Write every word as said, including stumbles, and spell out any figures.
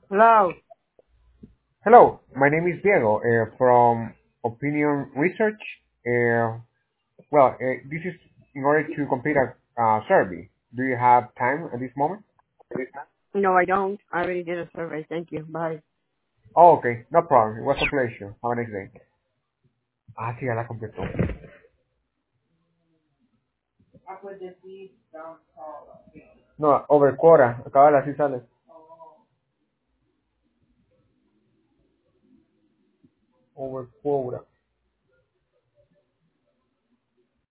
Hello. Hello, my name is Diego uh, from Opinion Research. Uh, well, uh, this is in order to complete a uh, survey. Do you have time at this moment? No, I don't. I already did a survey. Thank you. Bye. Oh, okay, no problem. It was a pleasure. Have a nice day. Ah, sí, ya la completó. No, over quota. Acaba de así sale. Over quota.